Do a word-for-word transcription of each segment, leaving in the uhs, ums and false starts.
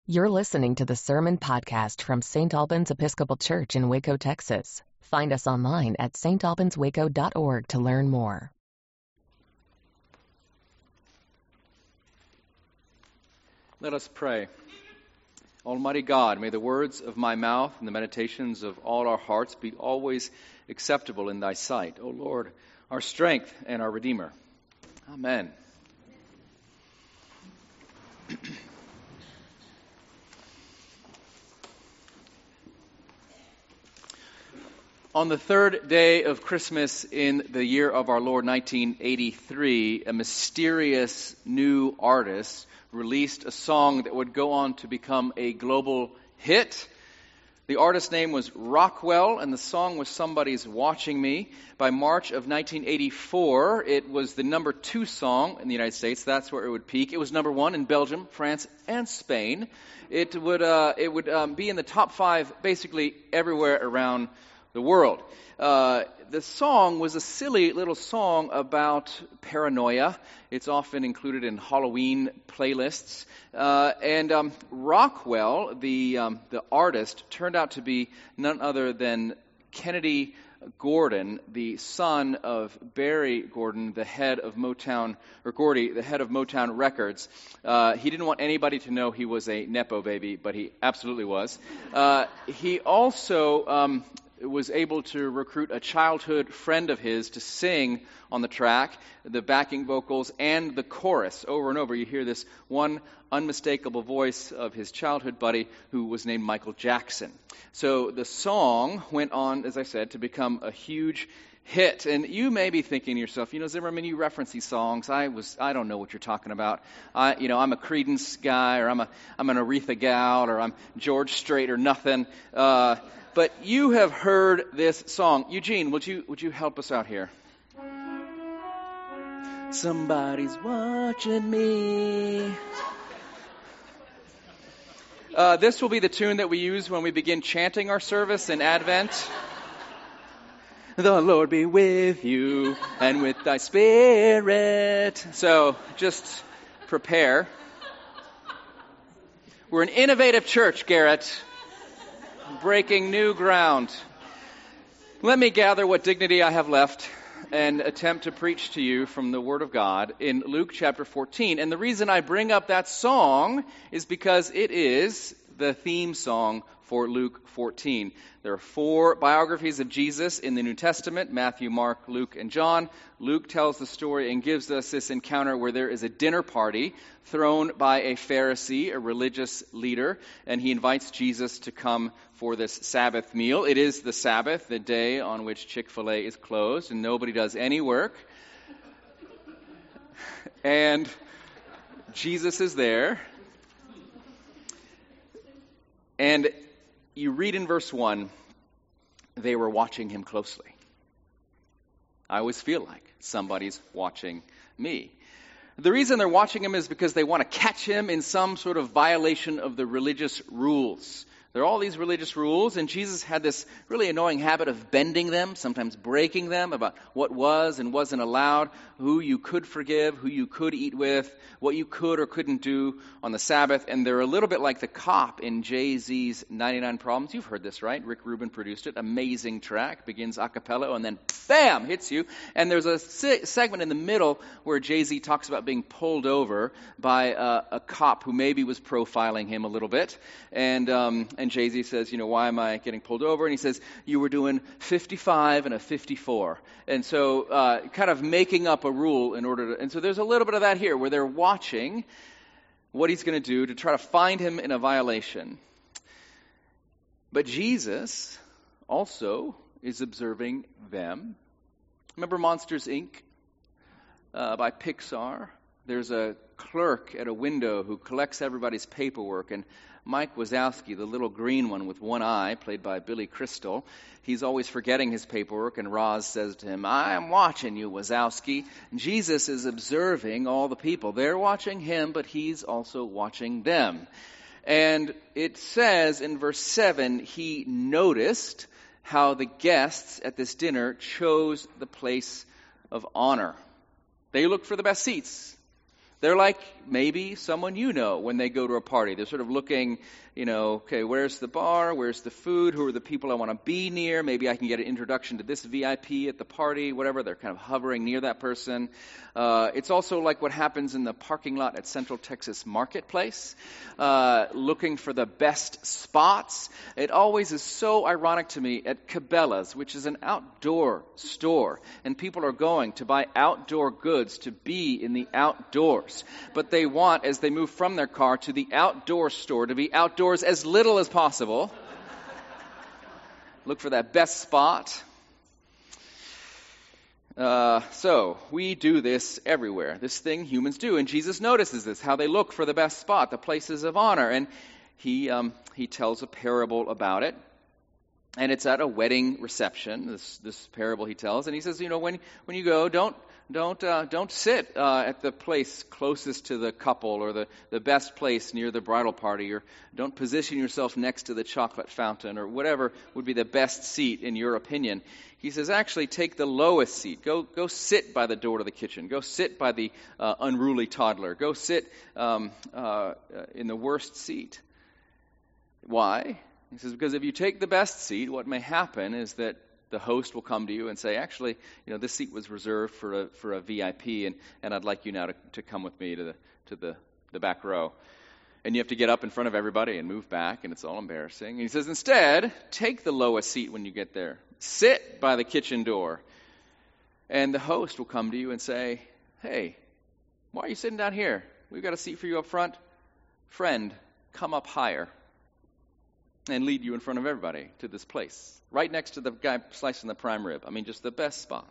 You're listening to the Sermon Podcast from Saint Albans Episcopal Church in Waco, Texas. Find us online at s t albans waco dot org to learn more. Let us pray. Almighty God, may the words of my mouth and the meditations of all our hearts be always acceptable in thy sight, O Lord, our strength and our Redeemer. Amen. On the third day of Christmas in the year of our Lord nineteen eighty-three, a mysterious new artist released a song that would go on to become a global hit. The artist's name was Rockwell, and the song was Somebody's Watching Me. By March of nineteen eighty-four, it was the number two song in the United States. That's where it would peak. It was number one in Belgium, France, and Spain. It would uh, it would um, be in the top five basically everywhere around the world. Uh, the song was a silly little song about paranoia. It's often included in Halloween playlists. Uh, and um, Rockwell, the um, the artist, turned out to be none other than Kennedy Gordon, the son of Barry Gordon, the head of Motown, or Gordy, the head of Motown Records. Uh, he didn't want anybody to know he was a Nepo baby, but he absolutely was. Uh, he also Um, was able to recruit a childhood friend of his to sing on the track, the backing vocals and the chorus over and over. You hear this one unmistakable voice of his childhood buddy who was named Michael Jackson. So the song went on, as I said, to become a huge hit. And you may be thinking to yourself, you know, Zimmerman, you reference these songs. I was, I don't know what you're talking about. I, you know, I'm a Creedence guy, or I'm a, I'm an Aretha gal, or I'm George Strait, or nothing. Uh, But you have heard this song. Eugene, would you would you help us out here? Somebody's watching me. Uh, this will be the tune that we use when we begin chanting our service in Advent. The Lord be with you and with thy spirit. So just prepare. We're an innovative church, Garrett. Breaking new ground. Let me gather what dignity I have left and attempt to preach to you from the Word of God in Luke chapter fourteen. And the reason I bring up that song is because it is the theme song for Luke fourteen. There are four biographies of Jesus in the New Testament: Matthew, Mark, Luke, and John. Luke tells the story and gives us this encounter where there is a dinner party thrown by a Pharisee, a religious leader, and he invites Jesus to come for this Sabbath meal. It is the Sabbath, the day on which Chick-fil-A is closed, and nobody does any work. And Jesus is there. And you read in verse one, they were watching him closely. I always feel like somebody's watching me. The reason they're watching him is because they want to catch him in some sort of violation of the religious rules. There are all these religious rules, and Jesus had this really annoying habit of bending them, sometimes breaking them, about what was and wasn't allowed, who you could forgive, who you could eat with, what you could or couldn't do on the Sabbath. And they're a little bit like the cop in Jay-Z's ninety-nine Problems. You've heard this, right? Rick Rubin produced it. Amazing track. Begins a cappella and then bam, hits you. And there's a se- segment in the middle where Jay-Z talks about being pulled over by uh, a cop who maybe was profiling him a little bit. And um, and Jay-Z says, you know, why am I getting pulled over? And he says, you were doing fifty-five and a fifty-four. And so uh, kind of making up a rule in order to... And so there's a little bit of that here where they're watching what he's going to do to try to find him in a violation. But Jesus also is observing them. Remember Monsters, Incorporated uh, by Pixar? There's a clerk at a window who collects everybody's paperwork, and Mike Wazowski, the little green one with one eye, played by Billy Crystal, he's always forgetting his paperwork, and Roz says to him, I am watching you, Wazowski. And Jesus is observing all the people. They're watching him, but he's also watching them. And it says in verse seven, he noticed how the guests at this dinner chose the place of honor. They looked for the best seats. They're like maybe someone you know when they go to a party. They're sort of looking, you know, okay, where's the bar? Where's the food? Who are the people I want to be near? Maybe I can get an introduction to this V I P at the party, whatever. They're kind of hovering near that person. Uh, it's also like what happens in the parking lot at Central Texas Marketplace, uh, looking for the best spots. It always is so ironic to me at Cabela's, which is an outdoor store, and people are going to buy outdoor goods to be in the outdoors. But they want, as they move from their car to the outdoor store, to be outdoors as little as possible. Look for that best spot. Uh, so, we do this everywhere. This thing humans do. And Jesus notices this, how they look for the best spot, the places of honor. And he um, he tells a parable about it. And it's at a wedding reception, this this parable he tells. And he says, you know, when when you go, don't don't uh, don't sit uh, at the place closest to the couple or the, the best place near the bridal party, or don't position yourself next to the chocolate fountain, or whatever would be the best seat in your opinion. He says, actually take the lowest seat. Go go sit by the door to the kitchen. Go sit by the uh, unruly toddler. Go sit um, uh, in the worst seat. Why? He says, because if you take the best seat, what may happen is that the host will come to you and say, actually, you know, this seat was reserved for a for a V I P, and, and I'd like you now to, to come with me to the to the, the back row. And you have to get up in front of everybody and move back, and it's all embarrassing. And he says, instead, take the lowest seat when you get there. Sit by the kitchen door. And the host will come to you and say, hey, why are you sitting down here? We've got a seat for you up front. Friend, come up higher. And lead you in front of everybody to this place. Right next to the guy slicing the prime rib. I mean, just the best spot.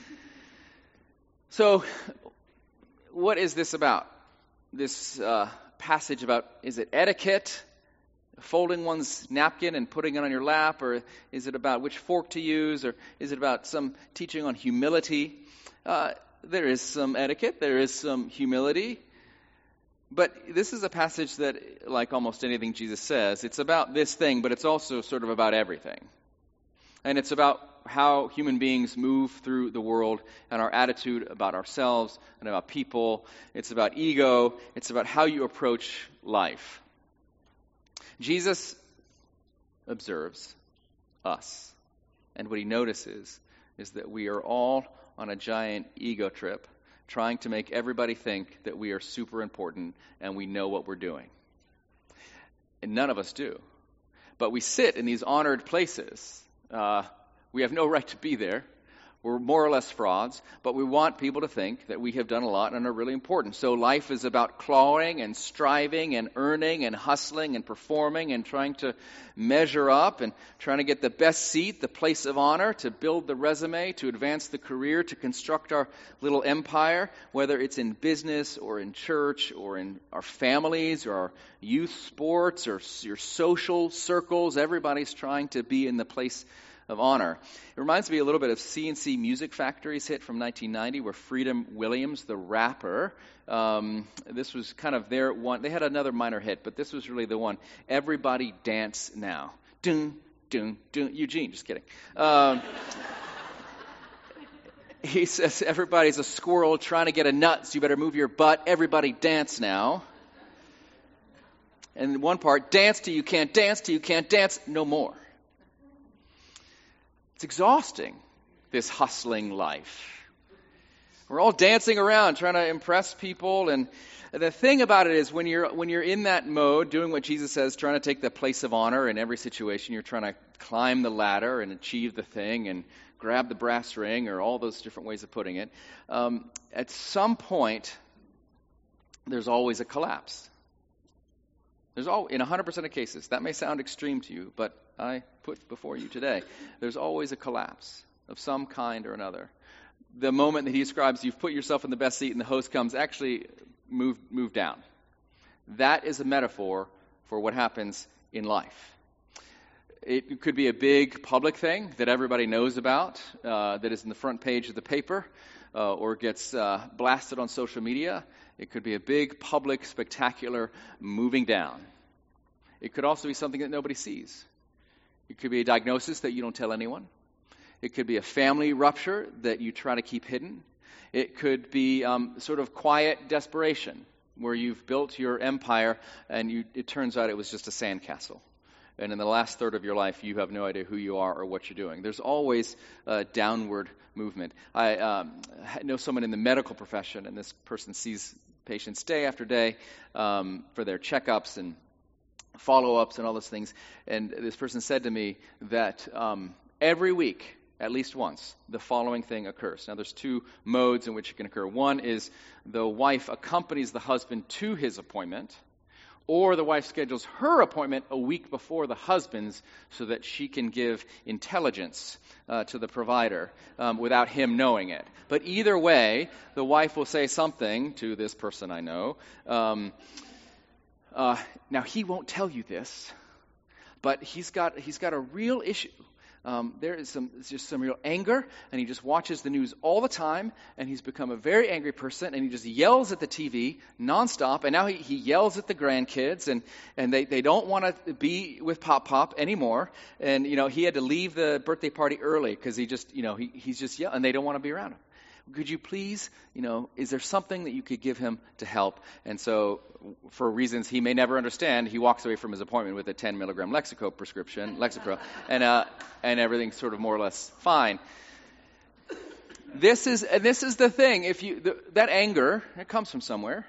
So, what is this about? This uh, passage about, is it etiquette? Folding one's napkin and putting it on your lap? Or is it about which fork to use? Or is it about some teaching on humility? Uh, there is some etiquette. There is some humility. But this is a passage that, like almost anything Jesus says, it's about this thing, but it's also sort of about everything. And it's about how human beings move through the world and our attitude about ourselves and about people. It's about ego. It's about how you approach life. Jesus observes us. And what he notices is that we are all on a giant ego trip, trying to make everybody think that we are super important and we know what we're doing. And none of us do. But we sit in these honored places. Uh, we have no right to be there. We're more or less frauds, but we want people to think that we have done a lot and are really important. So life is about clawing and striving and earning and hustling and performing and trying to measure up and trying to get the best seat, the place of honor, to build the resume, to advance the career, to construct our little empire, whether it's in business or in church or in our families or our youth sports or your social circles. Everybody's trying to be in the place of honor. It reminds me a little bit of C and C Music Factory's hit from nineteen ninety, where Freedom Williams, the rapper, um, this was kind of their one. They had another minor hit, but this was really the one. Everybody Dance Now. Dun, dun, dun. Eugene, just kidding. Um, he says, everybody's a squirrel trying to get a nut, so you better move your butt. Everybody dance now. And one part, dance till you can't dance, till you can't dance no more. It's exhausting, this hustling life. We're all dancing around trying to impress people, and the thing about it is when you're when you're in that mode, doing what Jesus says, trying to take the place of honor in every situation, you're trying to climb the ladder and achieve the thing and grab the brass ring, or all those different ways of putting it. Um, at some point, there's always a collapse. There's all in one hundred percent of cases. That may sound extreme to you, but I put before you today, there's always a collapse of some kind or another. The moment that he describes, you've put yourself in the best seat and the host comes, actually move move down. That is a metaphor for what happens in life. It could be a big public thing that everybody knows about, uh, that is in the front page of the paper, uh, or gets uh, blasted on social media. It could be a big, public, spectacular moving down. It could also be something that nobody sees. It could be a diagnosis that you don't tell anyone. It could be a family rupture that you try to keep hidden. It could be um, sort of quiet desperation, where you've built your empire and you, it turns out it was just a sandcastle. And in the last third of your life, you have no idea who you are or what you're doing. There's always a downward movement. I um, know someone in the medical profession, and this person sees patients day after day um, for their checkups and follow-ups and all those things. And this person said to me that um, every week, at least once, the following thing occurs. Now, there's two modes in which it can occur. One is the wife accompanies the husband to his appointment, or the wife schedules her appointment a week before the husband's so that she can give intelligence uh, to the provider um, without him knowing it. But either way, the wife will say something to this person I know. Um, uh, now, he won't tell you this, but he's got he's got a real issue. Um, there is some just some real anger, and he just watches the news all the time, and he's become a very angry person, and he just yells at the T V nonstop, and now he, he yells at the grandkids, and, and they, they don't want to be with Pop Pop anymore, and, you know, he had to leave the birthday party early because he just, you know, he, he's just yelling, and they don't want to be around him. Could you please, you know, is there something that you could give him to help? And so, for reasons he may never understand, he walks away from his appointment with a ten milligram Lexapro prescription, Lexapro, and uh, and everything's sort of more or less fine. This is and this is the thing. If you the, that anger, it comes from somewhere,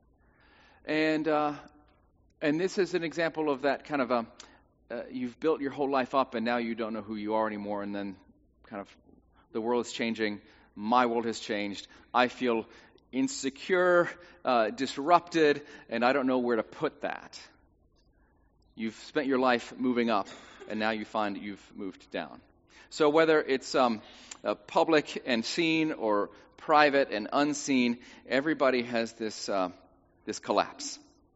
and uh, and this is an example of that kind of a uh, you've built your whole life up, and now you don't know who you are anymore, and then kind of the world is changing. My world has changed. I feel insecure, uh, disrupted, and I don't know where to put that. You've spent your life moving up, and now you find you've moved down. So whether it's um, uh, public and seen or private and unseen, everybody has this uh, this collapse.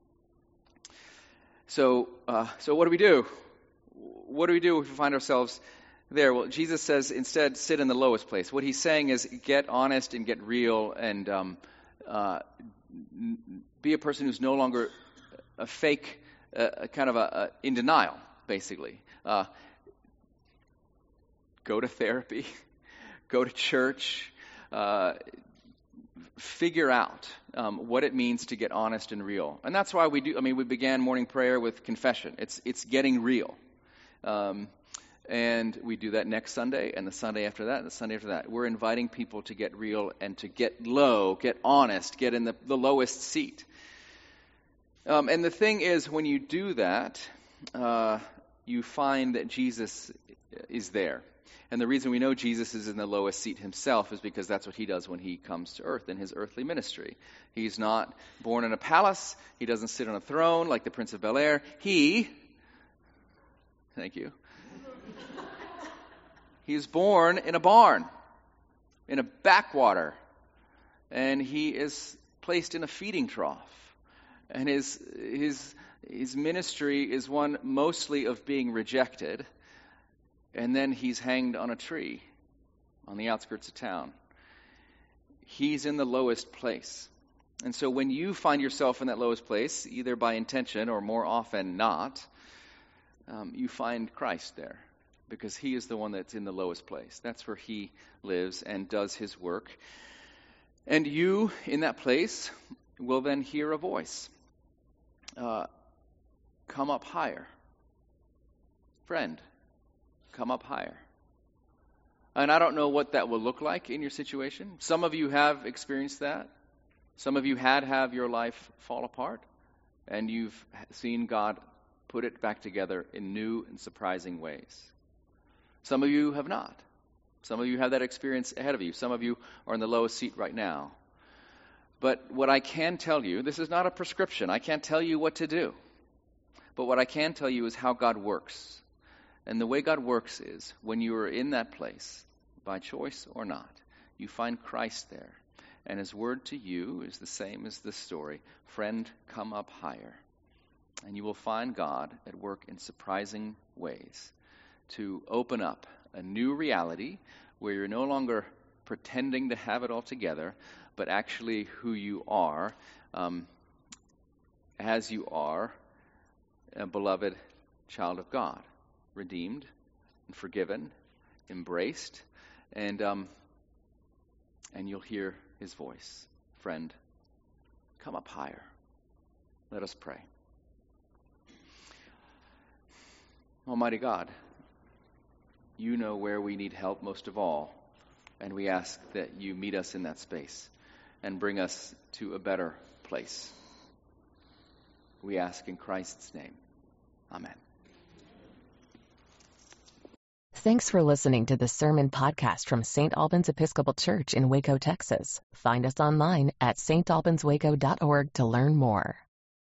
So, uh, so what do we do? What do we do if we find ourselves there? Well, Jesus says instead, sit in the lowest place. What he's saying is get honest and get real and um, uh, be a person who's no longer a fake, uh, kind of a, a in denial, basically. Uh, go to therapy, go to church, uh, figure out um, what it means to get honest and real. And that's why we do, I mean, we began morning prayer with confession. It's, it's getting real. Um, And we do that next Sunday, and the Sunday after that, and the Sunday after that. We're inviting people to get real and to get low, get honest, get in the, the lowest seat. Um, and the thing is, when you do that, uh, you find that Jesus is there. And the reason we know Jesus is in the lowest seat himself is because that's what he does when he comes to earth in his earthly ministry. He's not born in a palace. He doesn't sit on a throne like the Prince of Bel-Air. He, thank you. He was born in a barn, in a backwater, and he is placed in a feeding trough. And his his his ministry is one mostly of being rejected, and then he's hanged on a tree on the outskirts of town. He's in the lowest place. And so when you find yourself in that lowest place, either by intention or more often not, um, you find Christ there. Because he is the one that's in the lowest place. That's where he lives and does his work. And you, in that place, will then hear a voice. Uh, come up higher. Friend, come up higher. And I don't know what that will look like in your situation. Some of you have experienced that. Some of you had have your life fall apart. And you've seen God put it back together in new and surprising ways. Some of you have not. Some of you have that experience ahead of you. Some of you are in the lowest seat right now. But what I can tell you, this is not a prescription. I can't tell you what to do. But what I can tell you is how God works. And the way God works is when you are in that place, by choice or not, you find Christ there. And his word to you is the same as this story. Friend, come up higher. And you will find God at work in surprising ways to open up a new reality where you're no longer pretending to have it all together, but actually who you are, um, as you are a beloved child of God, redeemed and forgiven, embraced, and um, and you'll hear his voice. Friend, come up higher. Let us pray. Almighty God, you know where we need help most of all, and we ask that you meet us in that space and bring us to a better place. We ask in Christ's name. Amen. Thanks for listening to the Sermon Podcast from Saint Albans Episcopal Church in Waco, Texas. Find us online at s t albans waco dot org to learn more.